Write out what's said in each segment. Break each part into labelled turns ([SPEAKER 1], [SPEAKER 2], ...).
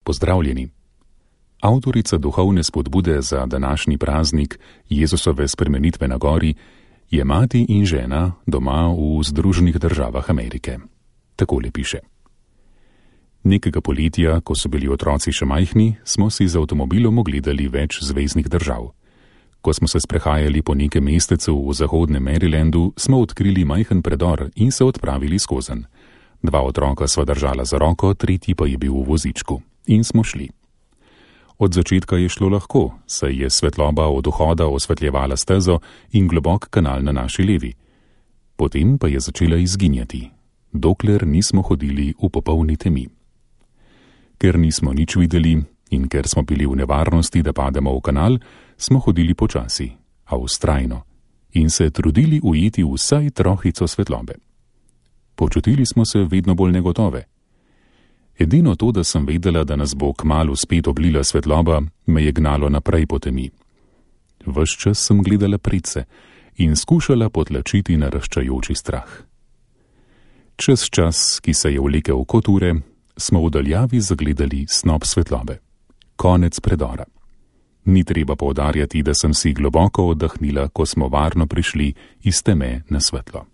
[SPEAKER 1] Pozdravljeni. Avtorica duhovne spodbude za današnji praznik Jezusove spremenitve na gori je mati in žena doma v Združenih državah Amerike. Takole piše. Nekega poletja, ko so bili otroci še majhni, smo si z avtomobilom ogledali več zveznih držav. Ko smo se sprehajali po nekem mestecu v zahodnem Marylandu, smo odkrili majhen predor in se odpravili skozenj. 2 otroka sva držala za roko, tretji pa je bil v vozičku. In smo šli. Od začetka je šlo lahko, saj je svetloba od vhoda osvetljevala stezo in globok kanal na naši levi. Potem pa je začela izginjati, dokler nismo hodili v popolni temi. Ker nismo nič videli in ker smo bili v nevarnosti, da pademo v kanal, smo hodili počasi, a vztrajno, in se trudili ujeti vsaj trohico svetlobe. Počutili smo se vedno bolj negotove. Edino to, da sem vedela, da nas bo kmalu spet oblila svetloba, me je gnalo naprej po temi. Ves čas sem gledala predse in skušala potlačiti naraščajoči strah. Čez čas, ki se je vlekel kot ure, smo v daljavi zagledali snop svetlobe. Konec predora. Ni treba poudarjati, da sem si globoko oddahnila, ko smo varno prišli iz teme na svetlo.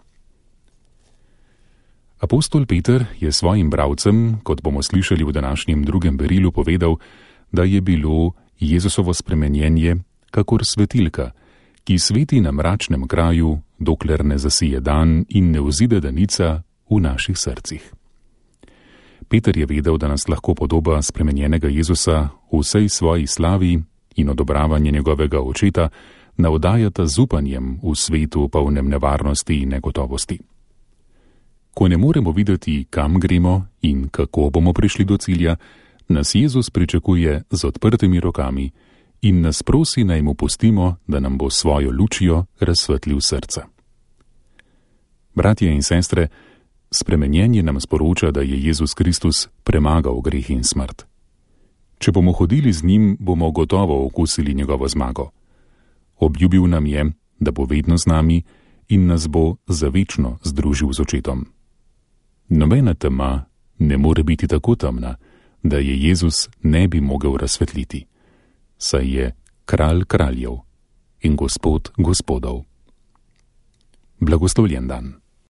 [SPEAKER 1] Apostol Peter je svojim bralcem, kot bomo slišali v današnjem drugem berilu, povedal, da je bilo Jezusovo spremenjenje kakor svetilka, ki sveti na mračnem kraju, dokler ne zasije dan in ne vzide danica v naših srcih. Peter je vedel, da nas lahko podoba spremenjenega Jezusa v vsej svoji slavi in odobravanje njegovega očeta navdajata z upanjem v svetu polnem nevarnosti in negotovosti. Ko ne moremo videti, kam gremo in kako bomo prišli do cilja, nas Jezus pričakuje z odprtimi rokami in nas prosi, naj mu pustimo, da nam bo svojo lučjo razsvetlil srca. Bratje in sestre, spremenjenje nam sporoča, da je Jezus Kristus premagal greh in smrt. Če bomo hodili z njim, bomo gotovo okusili njegovo zmago. Obljubil nam je, da bo vedno z nami in nas bo za večno združil z očetom. Nobena tema ne more biti tako temna, da je Jezus ne bi mogel razsvetliti, saj je kralj kraljev in gospod gospodov. Blagoslovljen dan.